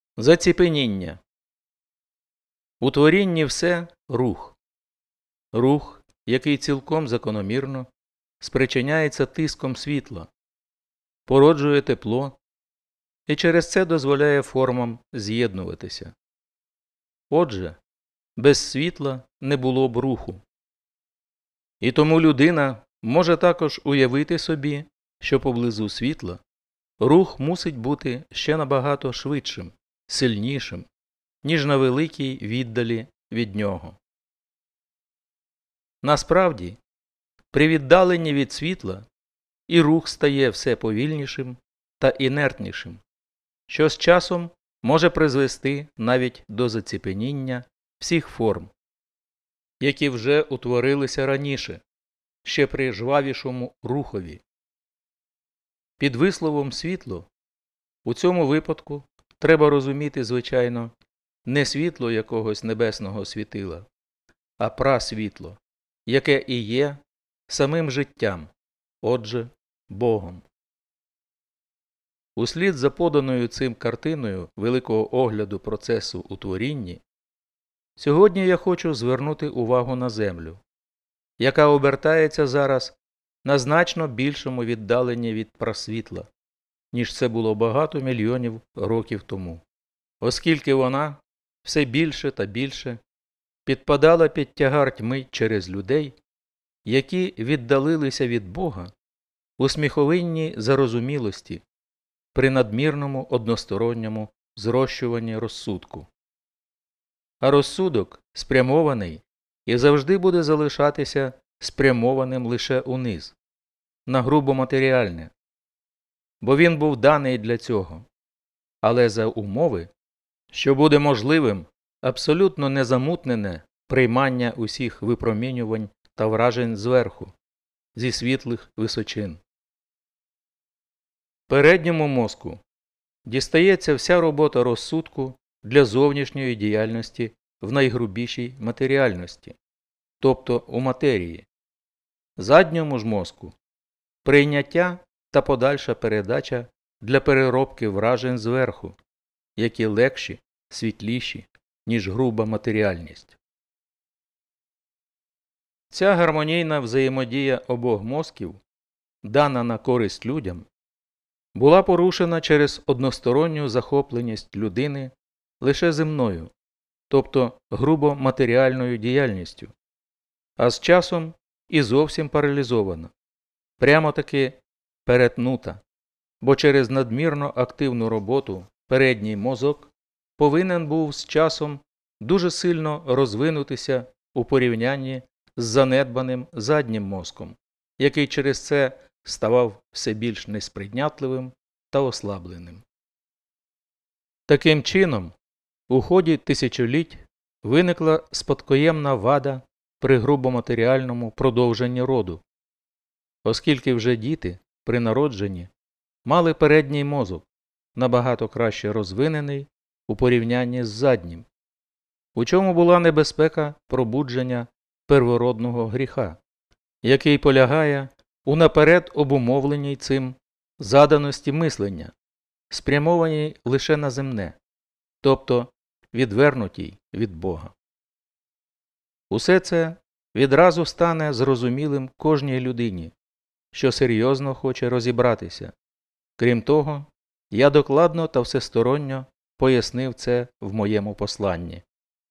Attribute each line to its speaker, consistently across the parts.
Speaker 1: Заціпеніння. У творінні все – рух. Рух, який цілком закономірно спричиняється тиском світла, породжує тепло і через це дозволяє формам з'єднуватися. Отже, без світла не було б руху. І тому людина може також уявити собі, що поблизу світла рух мусить бути ще набагато швидшим, сильнішим, ніж на великій віддалі від нього. Насправді, при віддаленні від світла і рух стає все повільнішим та інертнішим, що з часом може призвести навіть до заціпеніння всіх форм, які вже утворилися раніше, ще при жвавішому рухові. Під висловом «світло» у цьому випадку треба розуміти, звичайно, не світло якогось небесного світила, а прасвітло, яке і є самим життям, отже, Богом. Услід за поданою цим картиною великого огляду процесу у творінні, сьогодні я хочу звернути увагу на землю, яка обертається зараз на значно більшому віддаленні від прасвітла, ніж це було багато мільйонів років тому, оскільки вона все більше та більше підпадала під тягар тьми через людей, які віддалилися від Бога у сміховинній зарозумілості при надмірному односторонньому зрощуванні розсудку. А розсудок спрямований і завжди буде залишатися спрямованим лише униз, на грубо матеріальне, бо він був даний для цього, але за умови, що буде можливим абсолютно незамутнене приймання усіх випромінювань та вражень зверху, зі світлих височин. Передньому мозку дістається вся робота розсудку для зовнішньої діяльності в найгрубішій матеріальності, тобто у матерії. Задньому ж мозку – прийняття та подальша передача для переробки вражень зверху, які легші, світліші, ніж груба матеріальність. Ця гармонійна взаємодія обох мозків, дана на користь людям, була порушена через односторонню захопленість людини лише земною, тобто грубо матеріальною діяльністю, а з часом і зовсім паралізована, прямо-таки перетнута, бо через надмірно активну роботу передній мозок повинен був з часом дуже сильно розвинутися у порівнянні з занедбаним заднім мозком, який через це ставав все більш несприйнятливим та ослабленим. Таким чином, у ході тисячоліть виникла спадкоємна вада при грубоматеріальному продовженні роду, оскільки вже діти при народженні мали передній мозок, набагато краще розвинений у порівнянні з заднім, у чому була небезпека пробудження первородного гріха, який полягає у наперед обумовленій цим заданості мислення, спрямованій лише на земне, тобто відвернутій від Бога. Усе це відразу стане зрозумілим кожній людині, що серйозно хоче розібратися. Крім того, я докладно та всесторонньо пояснив це в моєму посланні.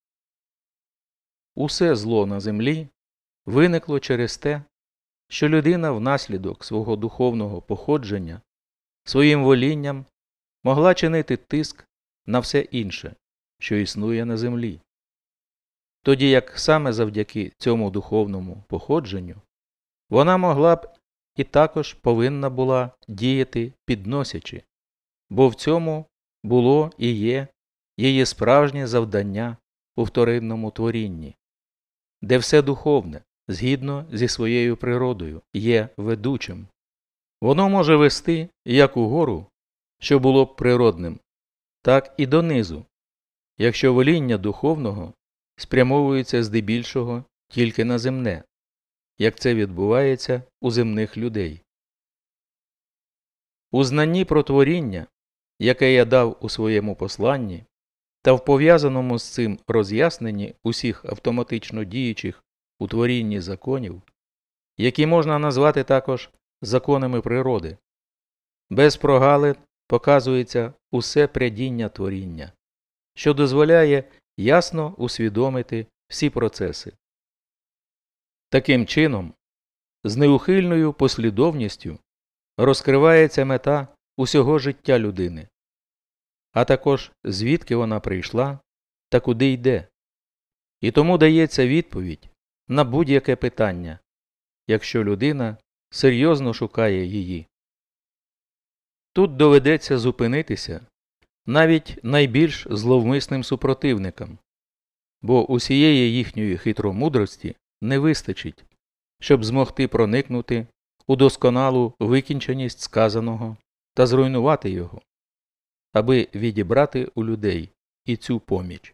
Speaker 1: Усе зло на землі виникло через те, що людина внаслідок свого духовного походження своїм волінням могла чинити тиск на все інше, що існує на землі. Тоді як саме завдяки цьому духовному походженню вона могла б і також повинна була діяти підносячи, бо в цьому було і є її справжнє завдання у вторинному творінні, де все духовне, згідно зі своєю природою, є ведучим. Воно може вести як угору, що було б природним, так і донизу, якщо воління духовного спрямовується здебільшого тільки на земне, як це відбувається у земних людей. У знанні про творіння, яке я дав у своєму посланні, та в пов'язаному з цим роз'ясненні усіх автоматично діючих у творінні законів, які можна назвати також законами природи, без прогалин показується усе прядіння творіння, що дозволяє ясно усвідомити всі процеси. Таким чином, з неухильною послідовністю розкривається мета усього життя людини, а також звідки вона прийшла та куди йде. І тому дається відповідь на будь-яке питання, якщо людина серйозно шукає її. Тут доведеться зупинитися навіть найбільш зловмисним супротивникам, бо усієї їхньої хитромудрості не вистачить, щоб змогти проникнути у досконалу викінченість сказаного та зруйнувати його, аби відібрати у людей і цю поміч.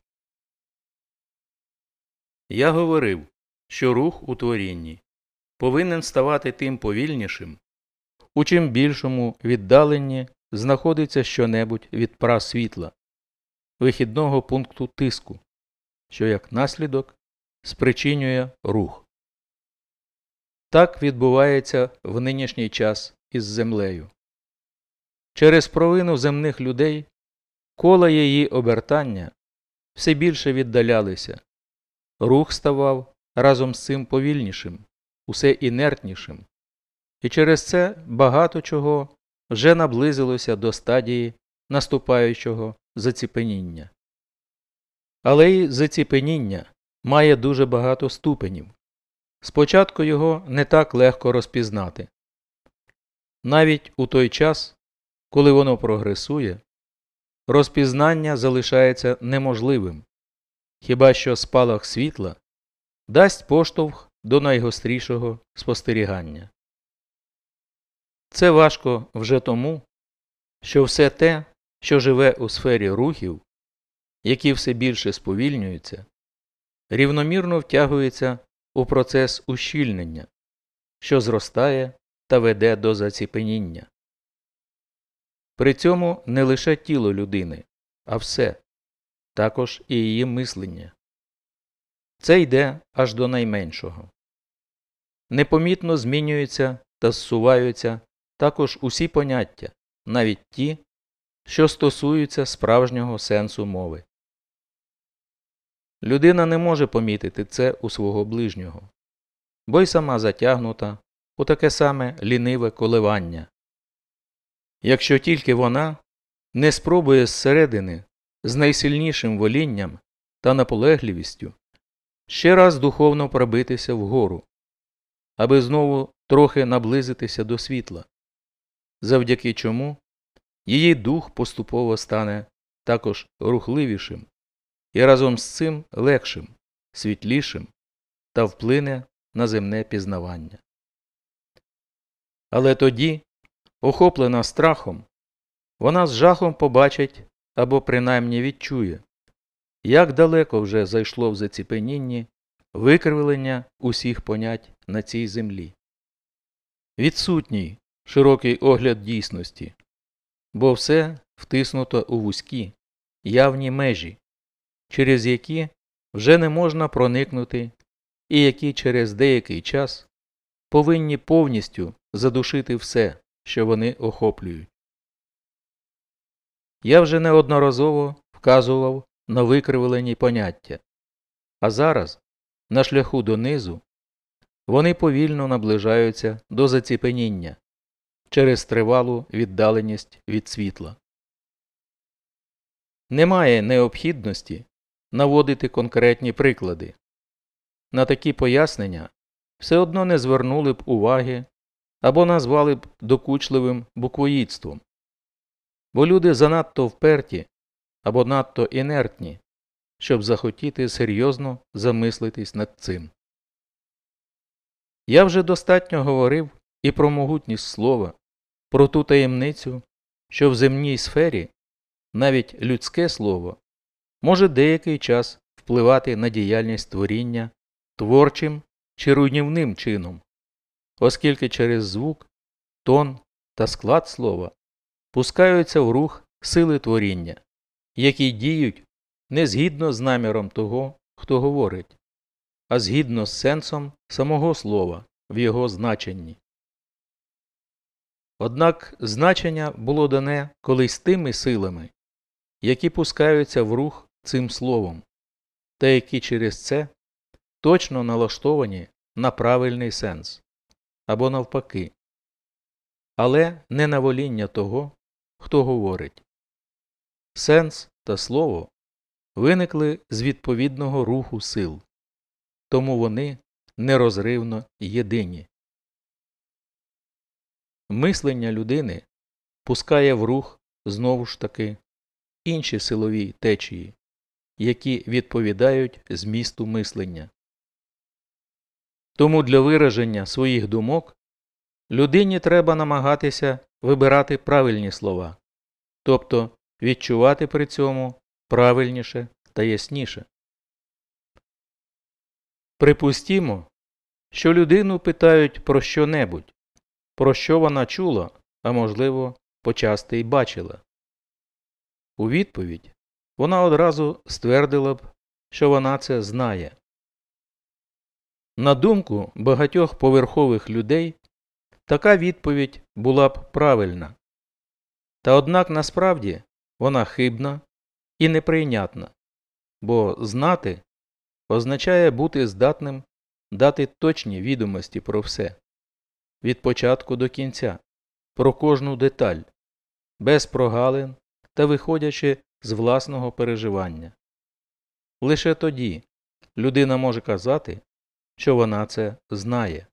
Speaker 1: Я говорив, що рух у творінні повинен ставати тим повільнішим, у чим більшому віддаленні знаходиться щонебудь від прасвітла, вихідного пункту тиску, що як наслідок спричинює рух. Так відбувається в нинішній час із землею. Через провину земних людей кола її обертання все більше віддалялися, рух ставав разом з цим повільнішим, усе інертнішим, і через це багато чого вже наблизилося до стадії наступаючого заціпеніння. Але й заціпеніння має дуже багато ступенів. Спочатку його не так легко розпізнати. Навіть у той час, коли воно прогресує, розпізнання залишається неможливим, хіба що спалах світла дасть поштовх до найгострішого спостерігання. Це важко вже тому, що все те, що живе у сфері рухів, які все більше сповільнюються, рівномірно втягується у процес ущільнення, що зростає та веде до заціпеніння. При цьому не лише тіло людини, а все, також і її мислення. Це йде аж до найменшого. Непомітно змінюються та зсуваються також усі поняття, навіть ті, що стосуються справжнього сенсу мови. Людина не може помітити це у свого ближнього, бо й сама затягнута у таке саме ліниве коливання. Якщо тільки вона не спробує зсередини з найсильнішим волінням та наполегливістю ще раз духовно пробитися вгору, аби знову трохи наблизитися до світла, завдяки чому її дух поступово стане також рухливішим і разом з цим легшим, світлішим та вплине на земне пізнавання. Але тоді, охоплена страхом, вона з жахом побачить або принаймні відчує, як далеко вже зайшло в заціпенінні викривлення усіх понять на цій землі. Відсутній широкий огляд дійсності, бо все втиснуто у вузькі, явні межі, через які вже не можна проникнути і які через деякий час повинні повністю задушити все, що вони охоплюють. Я вже неодноразово вказував на викривлені поняття, а зараз, на шляху донизу, вони повільно наближаються до заціпеніння через тривалу віддаленість від світла. Немає необхідності наводити конкретні приклади. На такі пояснення все одно не звернули б уваги або назвали б докучливим буквоїдством, бо люди занадто вперті або надто інертні, щоб захотіти серйозно замислитись над цим. Я вже достатньо говорив і про могутність слова, про ту таємницю, що в земній сфері навіть людське слово може деякий час впливати на діяльність творіння творчим чи руйнівним чином, оскільки через звук, тон та склад слова пускаються в рух сили творіння, які діють не згідно з наміром того, хто говорить, а згідно з сенсом самого слова в його значенні. Однак значення було дане колись тими силами, які пускаються в рух цим словом, та які через це точно налаштовані на правильний сенс, або навпаки, але не на воління того, хто говорить. Сенс та слово виникли з відповідного руху сил, тому вони нерозривно єдині. Мислення людини пускає в рух знову ж таки інші силові течії, які відповідають змісту мислення. Тому для вираження своїх думок людині треба намагатися вибирати правильні слова, тобто відчувати при цьому правильніше та ясніше. Припустімо, що людину питають про що-небудь, про що вона чула, а можливо, почасти й бачила. У відповідь вона одразу ствердила б, що вона це знає. На думку багатьох поверхових людей, така відповідь була б правильна. Та однак насправді вона хибна і неприйнятна, бо знати означає бути здатним дати точні відомості про все, від початку до кінця, про кожну деталь, без прогалин та виходячи з власного переживання. Лише тоді людина може казати, що вона це знає.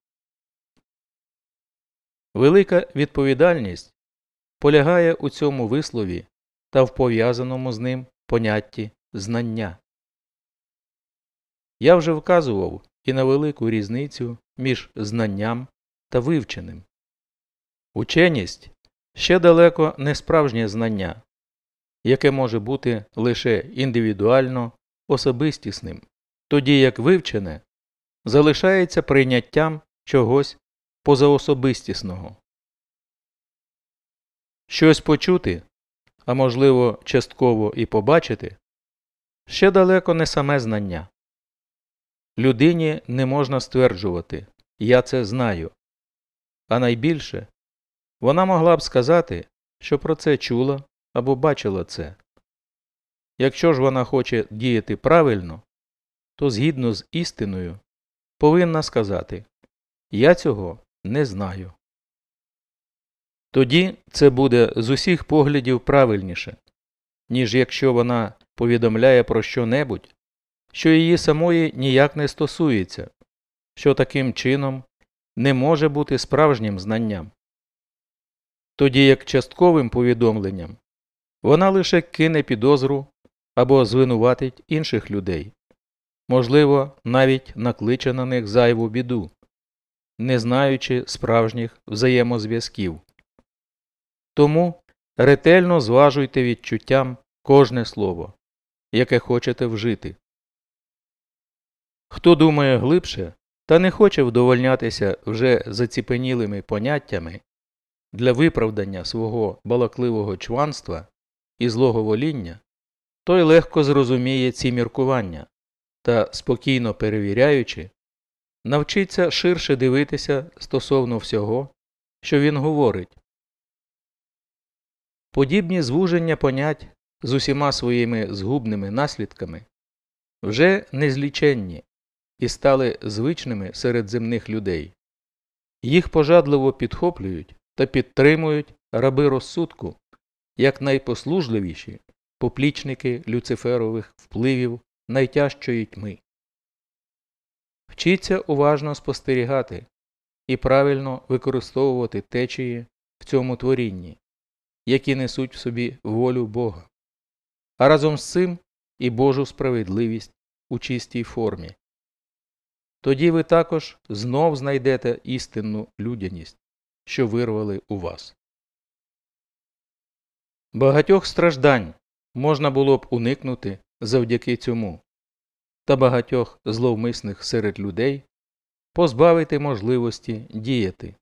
Speaker 1: Велика відповідальність полягає у цьому вислові та в пов'язаному з ним понятті знання. Я вже вказував і на велику різницю між знанням та вивченим. Ученість ще далеко не справжнє знання, яке може бути лише індивідуально особистісним, тоді як вивчене залишається прийняттям чогось позаособистісного. Щось почути, а можливо частково і побачити, ще далеко не саме знання. Людині не можна стверджувати «я це знаю», а найбільше вона могла б сказати, що про це чула або бачила це. Якщо ж вона хоче діяти правильно, то згідно з істиною повинна сказати «я цього не знаю». Тоді це буде з усіх поглядів правильніше, ніж якщо вона повідомляє про що-небудь, що її самої ніяк не стосується, що таким чином не може бути справжнім знанням. Тоді як частковим повідомленням вона лише кине підозру або звинуватить інших людей, можливо, навіть накличе на них зайву біду, не знаючи справжніх взаємозв'язків. Тому ретельно зважуйте відчуттям кожне слово, яке хочете вжити. Хто думає глибше та не хоче вдовольнятися вже заціпенілими поняттями для виправдання свого балакливого чванства і злого воління, той легко зрозуміє ці міркування та, спокійно перевіряючи, навчиться ширше дивитися стосовно всього, що він говорить. Подібні звуження понять з усіма своїми згубними наслідками вже незліченні і стали звичними серед земних людей. Їх пожадливо підхоплюють та підтримують раби розсудку, як найпослужливіші поплічники люциферових впливів найтяжчої тьми. Вчіться уважно спостерігати і правильно використовувати течії в цьому творінні, які несуть в собі волю Бога, а разом з цим і Божу справедливість у чистій формі. Тоді ви також знов знайдете істинну людяність, що вирвали у вас. Багатьох страждань можна було б уникнути завдяки цьому, та багатьох зловмисних серед людей позбавити можливості діяти.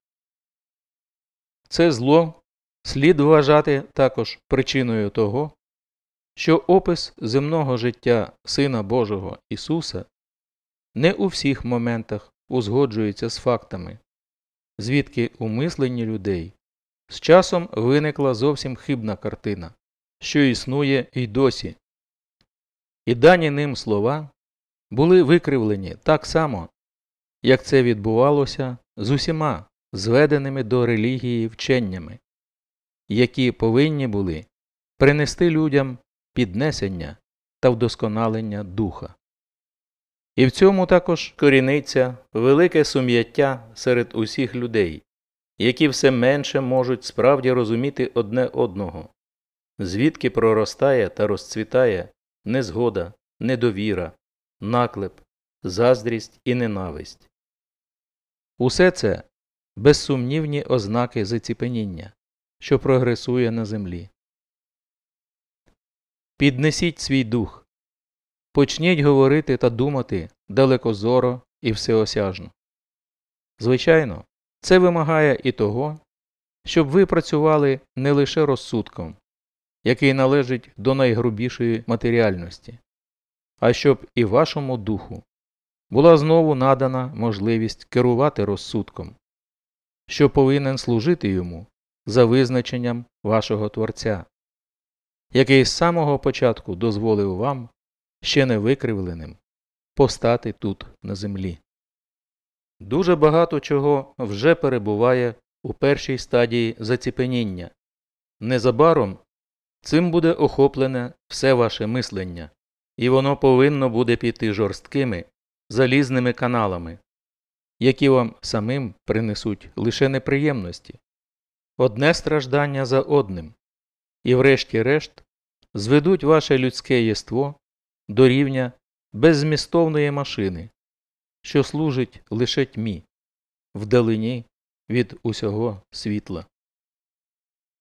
Speaker 1: Це зло слід вважати також причиною того, що опис земного життя Сина Божого Ісуса не у всіх моментах узгоджується з фактами, звідки у мисленні людей з часом виникла зовсім хибна картина, що існує й досі. І дані ним слова були викривлені так само, як це відбувалося з усіма зведеними до релігії вченнями, які повинні були принести людям піднесення та вдосконалення духа. І в цьому також коріниться велике сум'яття серед усіх людей, які все менше можуть справді розуміти одне одного, звідки проростає та розцвітає незгода, недовіра, наклеп, заздрість і ненависть. Усе це безсумнівні ознаки заціпеніння, що прогресує на землі. Піднесіть свій дух, почніть говорити та думати далекозоро і всеосяжно. Звичайно, це вимагає і того, щоб ви працювали не лише розсудком, який належить до найгрубішої матеріальності, а щоб і вашому духу була знову надана можливість керувати розсудком, що повинен служити йому за визначенням вашого Творця, який з самого початку дозволив вам, ще не викривленим, постати тут на землі. Дуже багато чого вже перебуває у першій стадії заціпеніння. Незабаром цим буде охоплене все ваше мислення, і воно повинно буде піти жорсткими, залізними каналами, які вам самим принесуть лише неприємності, одне страждання за одним, і врешті-решт зведуть ваше людське єство до рівня беззмістовної машини, що служить лише тьмі, вдалині від усього світла.